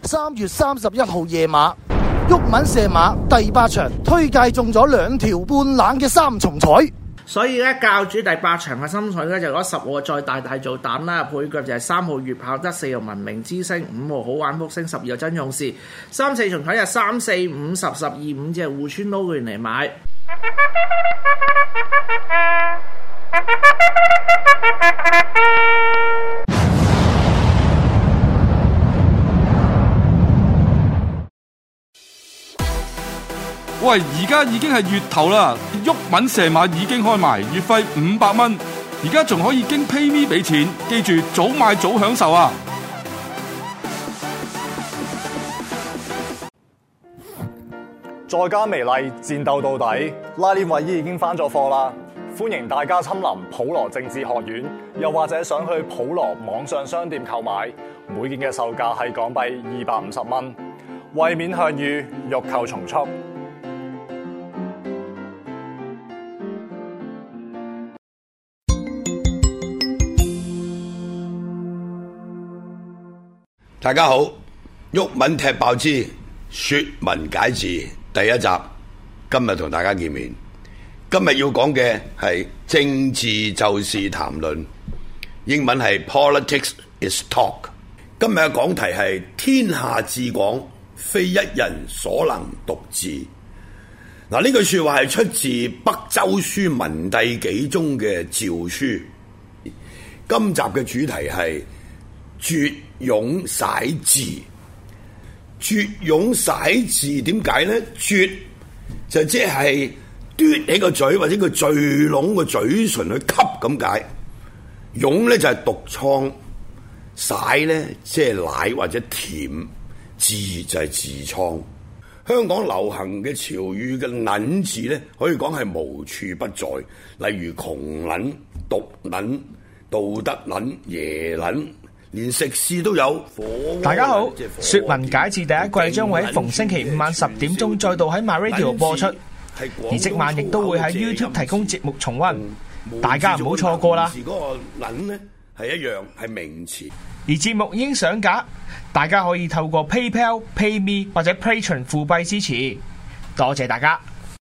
3月31號夜馬，毓民射馬第8場推介中咗2條半冷嘅3重彩。 所以咧，教主第8場嘅心水咧就攞10號再大做膽啦，配腳就係3號月跑得，4號文明之星，5號好玩福星，12號真勇士，3、4重彩就3、4、5、10、12、5隻互村撈完嚟買。 喂，而家已經係月頭啦，毓民射馬已經開埋，月費500蚊，而家仲可以經 PayMe 俾錢，記住早買早享受啊！ 再加微麗，戰鬥到底，拉鏈衛衣已經翻咗貨啦！歡迎大家親臨普羅政治學院，又或者想去普羅網上商店購買，每件嘅售價係港幣250蚊，為免向隅，欲購從速。 大家好，毓民踢爆之說文解字第一集，今日同大家見面。今日要講嘅係政治就是談論，英文係 Politics is talk。今日嘅講題係天下至廣，非一人所能獨治。嗱，呢句說話係出自北周書文帝紀中嘅詔書。今集嘅主題係絕涌使字。絕涌使字點解呢？絕就即係嘟起個嘴或者個聚攏個嘴唇去吸咁解。涌呢就係毒瘡，使呢即係奶或者甜，痔就係痔瘡。香港流行嘅潮語嘅撚字呢，可以講係無處不在，例如窮撚、毒撚、道德撚、耶撚。連食肆都有。 大家好，說文解字第一季將會喺逢星期五晚10點鐘再度喺 MyRadio 播出，而即晚亦都會喺 YouTube 提供節目重溫，大家唔好錯過啦。 嗰個撚呢係一樣係名詞， 而節目已經上架，大家可以透過 PayPal、PayMe 或者 Patreon 付幣支持，多謝大家。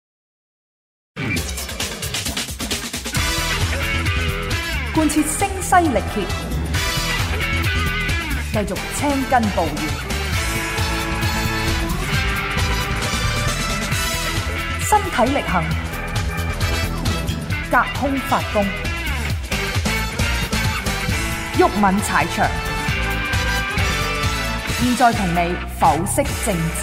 貫徹聲嘶力竭，繼續青筋暴現，身體力行，隔空發功，毓民踩場。現在同你剖析政治。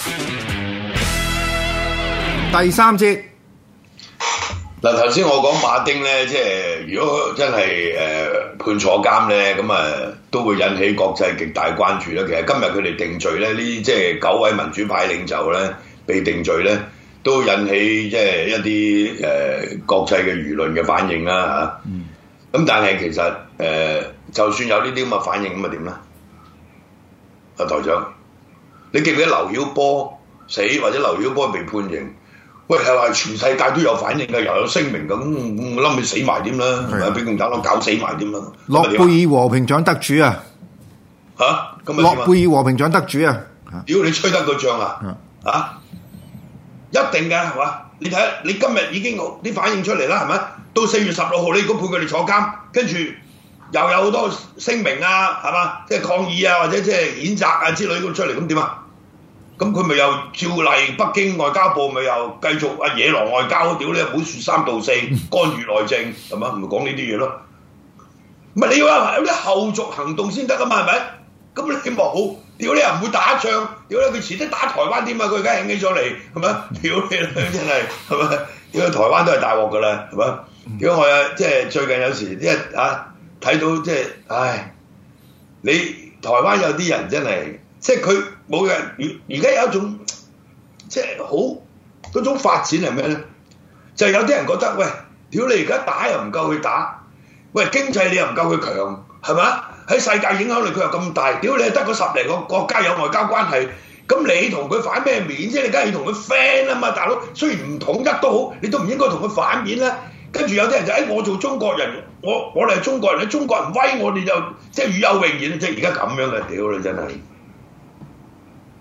第3節。 嗱，頭先我講馬丁咧，即係如果真係判坐監咧，咁都會引起國際極大關注啦。其實今日佢哋定罪咧，呢即係9位民主派領袖咧被定罪咧，都引起即係一啲國際嘅輿論嘅反應啦嚇。咁但係其實就算有呢啲咁嘅反應，咁點咧？阿台長，你記唔記得劉曉波死或者劉曉波被判刑？喂，係話全世界都有反應嘅，又有聲明咁，冧佢死埋點啦，係咪俾共產黨搞死埋點啦？ 諾貝爾和平獎得主啊！ 嚇，咁啊！ 諾貝爾和平獎得主啊！ 屌你吹得個仗啊！啊，一定嘅係嘛？你睇下，你今日已經啲反應出嚟啦，係咪？到4月16號，你如果判佢哋坐監，跟住又有好多聲明啊，係嘛？即係抗議啊，或者即係譴責啊之類咁出嚟，咁點啊？咁佢咪又照例北京外交部咪又繼續野狼外交，屌你唔好説3道4，干預內政係嘛？咪講呢啲嘢咯。唔係你要有啲後續行動先得噶嘛？係咪？咁你冇，屌你又唔會打仗，屌你佢遲啲打台灣添啊！佢而家興起咗嚟係咪？屌你真係係咪？屌你台灣都係大鑊噶啦係咪？屌我啊！即係最近有時即係睇到即係唉，你台灣有啲人真係即係佢。冇人，而家有一種即係好嗰種發展係咩咧？就係有啲人覺得，喂，屌你而家打又唔夠佢打，喂經濟你又唔夠佢強，係咪？喺世界影響力佢又咁大，屌你係得嗰10零個國家有外交關係，咁你同佢反咩面啫？你梗係要同佢 friend 啊嘛，大佬。雖然唔統一都好，你都唔應該同佢反面啦。跟住有啲人就我做中國人，我哋係中國人，你中國人威，我哋就即係與有榮焉，即係而家咁樣嘅，屌你真係。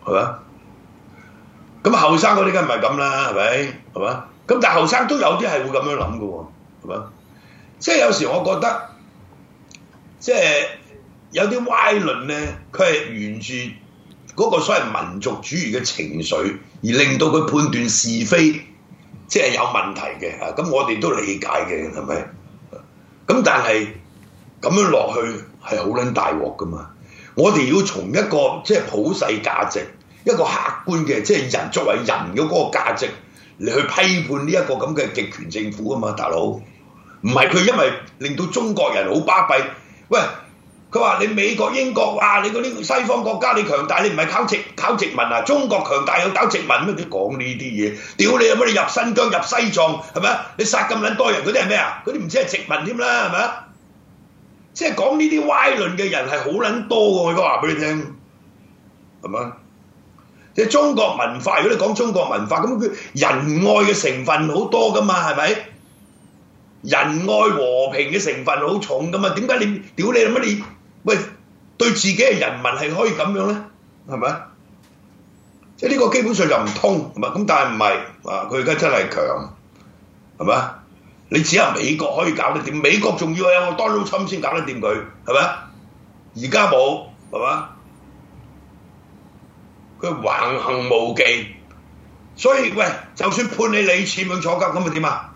係嘛？咁後生嗰啲梗唔係咁啦，係咪？係嘛？咁但係後生都有啲係會咁樣諗嘅喎，係嘛？即係有時我覺得，即係有啲歪論咧，佢係沿住嗰個所謂民族主義嘅情緒，而令到佢判斷是非，即係有問題嘅啊！咁我哋都理解嘅，係咪？咁但係咁樣落去係好撚大鑊噶嘛！我哋要從一個即係普世價值，一個客觀嘅即係人作為人嘅嗰個價值嚟去批判呢一個咁嘅極權政府啊嘛，大佬！唔係佢因為令到中國人好巴閉，喂！佢話你美國英國哇，你嗰啲西方國家你強大，你唔係靠殖民啊？中國強大有搞殖民咩？你講呢啲嘢，屌你有乜你入新疆入西藏係咪啊？你殺咁撚多人嗰啲係咩啊？嗰啲唔知係殖民添啦，係咪啊？即係講呢啲歪論嘅人係好撚多嘅，我而家話俾你聽，係咪？即係中國文化，如果你講中國文化，咁佢仁愛嘅成分好多噶嘛，係咪？仁愛和平嘅成分好重噶嘛？點解你屌你乜你？喂，對自己嘅人民係可以咁樣咧，係咪？即係呢個基本上就唔通，係咪？咁但係唔係啊？佢而家真係強，係咪？你只有美國可以搞得掂，美國仲要有個 Donald Trump 先搞得掂佢，係咪？而家冇，係嘛？佢橫行無忌，所以喂，就算判你李柱銘坐監，咁咪點啊？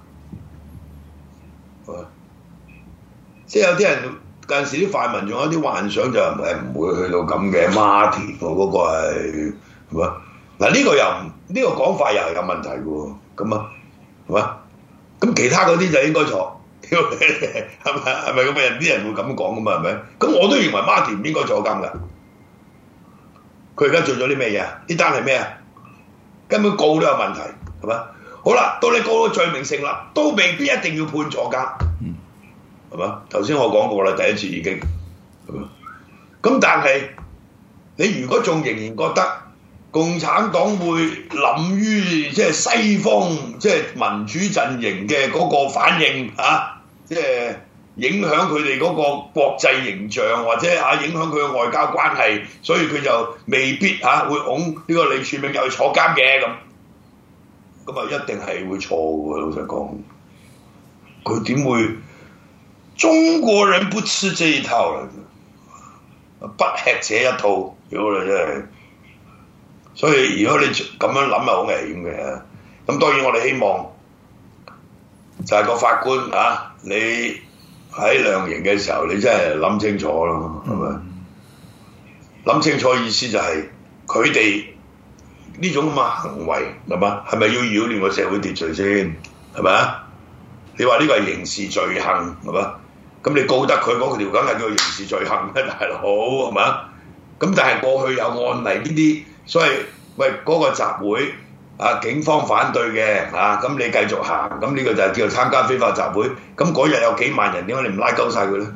即係有啲人。有陣時啲泛民仲有啲幻想就係唔會去到咁嘅Martin嗰個係嘛？嗱呢個又呢個講法又係有問題嘅喎，咁啊係嘛？咁其他嗰啲就應該坐，係咪咁嘅人？啲人會咁講噶嘛？係咪？咁我都認為Martin唔應該坐監㗎。佢而家做咗啲咩嘢啊？呢單係咩啊？根本告都有問題，係嘛？好啦，到你告到罪名成立，都未必一定要判坐監。係嘛？頭先我講過啦，第一次已經係嘛？咁但係你如果仲仍然覺得共產黨會諗於即係西方即係民主陣營嘅嗰個反應啊，即係影響佢哋嗰個國際形象或者影響佢嘅外交關係，所以佢就未必會擁呢個李柱銘入去坐監嘅咁啊，一定係會錯嘅。老實講，佢點會？中國人不吃這一套啦，不吃這一套，屌你真係！所以如果你咁樣諗係好危險嘅。咁當然我哋希望就係個法官你喺量刑嘅時候，你真係諗清楚咯，係咪？諗清楚意思就係佢哋呢種咁嘅行為係嘛？係咪要擾亂個社會秩序先？係咪啊？你話呢個係刑事罪行係嘛？咁你告得佢嗰條梗係叫刑事罪行咩？大佬係嘛？咁但係過去有案例呢啲，所以喂嗰個集會警方反對嘅咁你繼續行，咁呢個就係叫做參加非法集會。咁嗰日有幾萬人，點解你唔拉鳩晒佢咧？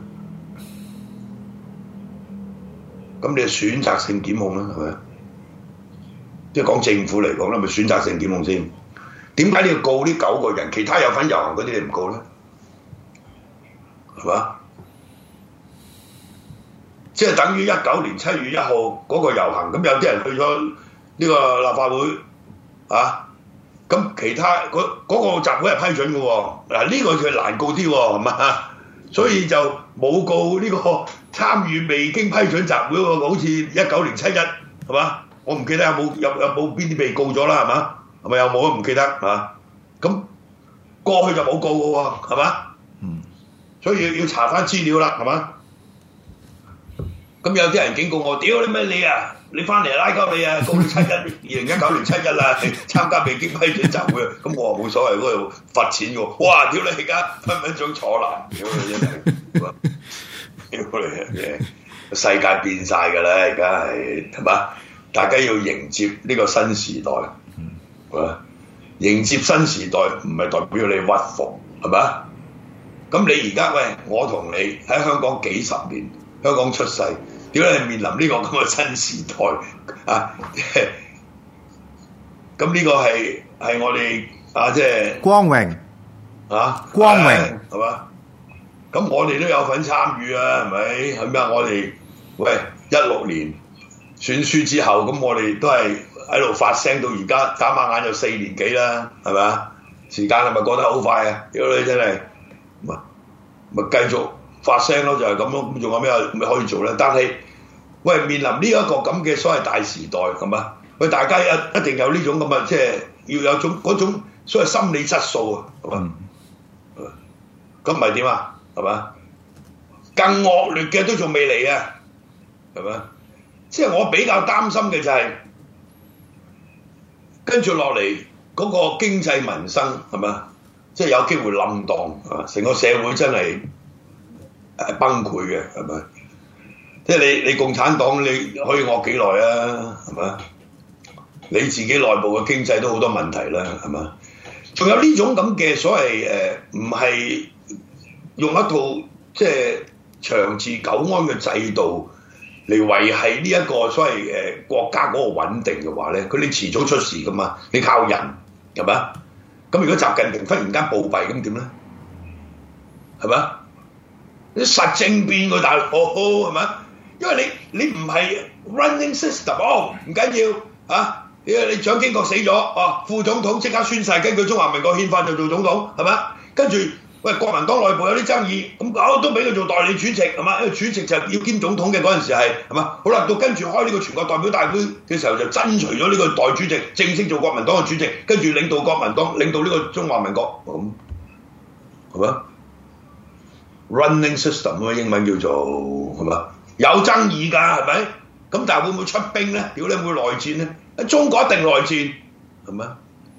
咁你選擇性檢控啦，係咪？即係講政府嚟講啦，咪選擇性檢控先。點解你要告呢9個人？其他有份遊行嗰啲你唔告咧？係嘛？即係等於19年7月1號嗰個遊行，咁有啲人去咗呢個立法會咁其他嗰個集會係批准嘅喎。嗱呢個佢難告啲喎，係嘛？所以就冇告呢個參與未經批准集會喎，好似19年7月係嘛？我唔記得有冇邊啲被告咗啦，係嘛？係咪有冇都唔記得咁過去就冇告嘅喎，係嘛？所以要查翻資料啦，係嘛？咁有啲人警告我，屌你咩你啊！你翻嚟拉鳩你啊！告你2019年7月啦，參加未經批准集會，咁我話冇所謂，嗰度罰錢嘅喎。哇！屌你而家分分鐘坐爛，屌你真係，屌你世界變晒㗎啦！而家係嘛？大家要迎接呢個新時代，迎接新時代唔係代表你屈服，係咪？咁你而家喂，我同你喺香港幾十年，香港出世，點解你面臨呢個咁嘅新時代咁呢個係我哋即係光榮光榮係嘛？咁我哋都有份參與啊，係咪？係咩啊？我哋喂16年選輸之後，咁我哋都係喺度發聲到而家，眨下眼就4年幾啦，係咪啊？時間係咪過得好快啊？屌你真係，咪繼續發聲咯，就係咁咯。咁仲有咩可以做咧？但係喂，面臨呢一個咁嘅所謂大時代，係嘛？喂，大家一定有呢種咁嘅，即係要有嗰種所謂心理質素啊，係嘛？咁唔係點啊？係嘛？更惡劣嘅都仲未嚟啊，係咪？即係我比較擔心嘅就係跟住落嚟嗰個經濟民生係咪？即係有機會冧檔啊！成個社會真係崩潰嘅係咪？即係你共產黨你可以惡幾耐啊？係咪？你自己內部嘅經濟都好多問題啦，係咪？仲有呢種咁嘅所謂唔係用一套即係長治久安嘅制度嚟維係呢一個所謂國家嗰個穩定嘅話咧，佢哋遲早出事噶嘛，你靠人係咪？咁如果習近平忽然間暴斃咁點咧？係咪？你實政變個大佬係咪？因為你唔係 running system， 唔緊要啊！你蔣經國死咗，副總統即刻宣誓根據中華民國憲法就做總統係咪？跟住喂國民黨內部有啲爭議，咁都俾佢做代理主席係嘛？因為主席就要兼總統嘅嗰陣時係嘛？好啦，到跟住開呢個全國代表大會嘅時候就爭取咗呢個代主席正式做國民黨嘅主席，跟住領導國民黨領導呢個中華民國咁係嘛？Running system 啊，英文叫做係嘛？有爭議㗎係咪？咁但係會唔會出兵咧？屌你會內戰咧？中國一定內戰係咪？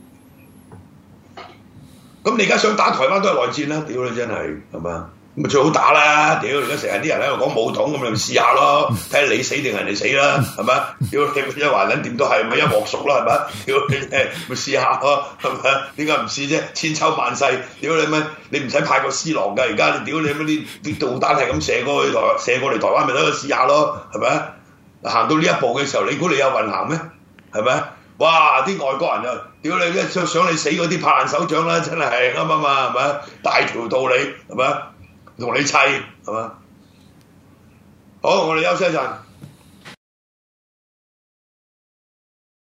咁你而家想打台灣都係內戰啦！屌你真係係咪？咁咪最好打啦！屌而家成日啲人喺度講武統咁，你咪試下咯，睇下你死定人哋死啦，係咪？屌你一橫撚掂都係咪一鑊熟啦？係咪？屌你咪試下咯，係咪？點解唔試啫？千秋萬世，屌你咩？你唔使派個師郎㗎，而家你屌你乜啲導彈係咁射過嚟台灣咪得個試下咯，係咪？行到呢一步嘅時候，你估你有運行咩？係咪？哇！啲外國人就屌你想你死嗰啲拍爛手掌啦，真係啱啊嘛，係咪？大條道理係咪？同你砌係咪？好，我哋休息一陣。